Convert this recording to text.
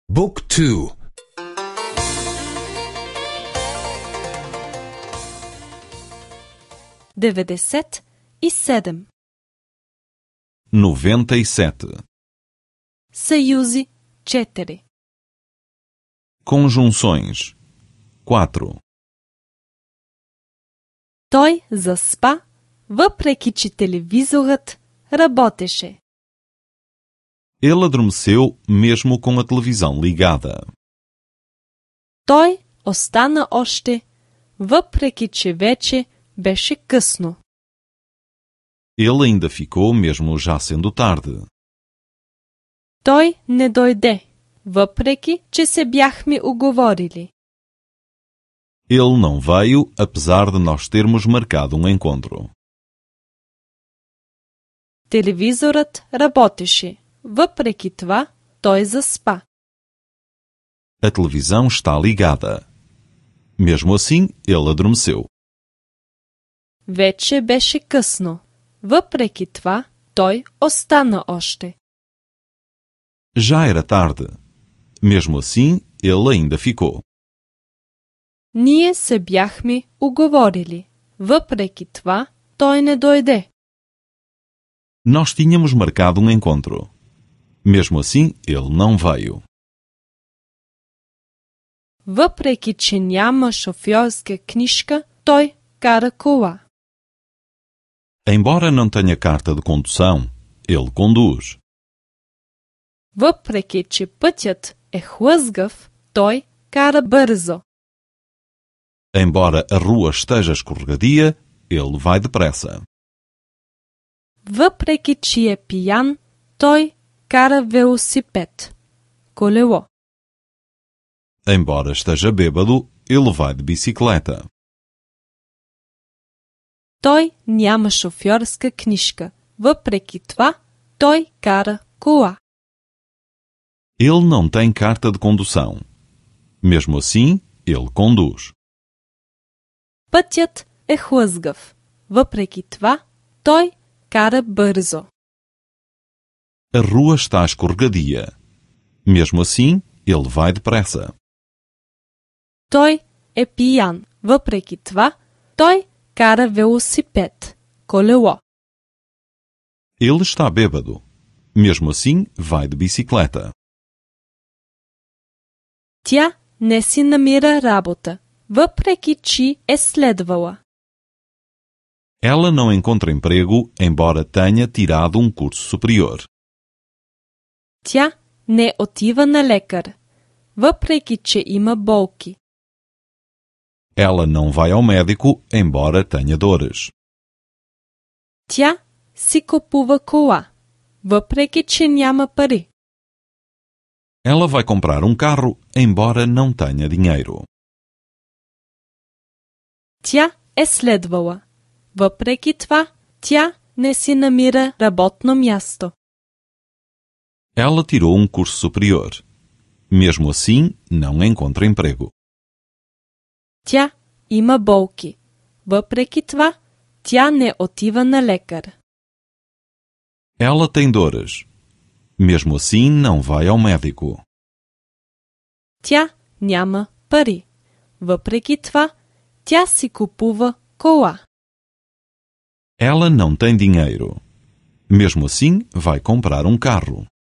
Book 2. 97. 97. Съюзи 4. Conjunções 4. Той заспа, въпреки че телевизорът работеше. Ele adormeceu mesmo com a televisão ligada. Той остана още, въпреки че вече беше късно. Ele ainda ficou mesmo já sendo tarde. Той не дойде, въпреки че се бяхме уговорили. Ele não veio, apesar de nós termos marcado encontro. Телевизорът работеше, въпреки това той заспа. A televisão está ligada. Mesmo assim, ele adormeceu. Вече беше късно, въпреки това той остана още. Já era tarde. Mesmo assim, ele ainda ficou. Ние се бяхме уговорили, въпреки това той не дойде. Nós tínhamos marcado encontro. Mesmo assim, ele não veio. Въпреки че няма шофьорска книжка, той кара кола. Embora não tenha carta de condução, ele conduz. Въпреки че пътят е хлъзгав, той кара бързо. Embora a rua esteja escorregadia, ele vai depressa. Въпреки че е пиян, той кара велосипед, колело. Embora esteja bêbado, ele vai de bicicleta. Той няма шофьорска книжка, въпреки това той кара кола. Ele não tem carta de condução. Mesmo assim, ele conduz. Пътят е хлъзгав, въпреки това той кара бързо. A rua está escorregadia. Mesmo assim, ele vai depressa. Той е пиян, въпреки това той кара велосипед, колело. Ele está bêbado. Mesmo assim, vai de bicicleta. Тя не си намира работа, въпреки че е следвала. Ela não encontra emprego, embora tenha tirado curso superior. Тя не отива на лекар, въпреки че има болки. Ela não vai ao médico, embora tenha dores. Тя си купува кола, въпреки че няма пари. Ela vai comprar carro, embora não tenha dinheiro. Тя е следвала, въпреки това тя не си намира работно място. Ela tirou curso superior. Mesmo assim, não encontra emprego. Тя има болки, въпреки това тя не отива на лекар. Ela tem dores. Mesmo assim, não vai ao médico. Тя няма пари, въпреки това тя си купува кола. Ela não tem dinheiro. Mesmo assim, vai comprar carro.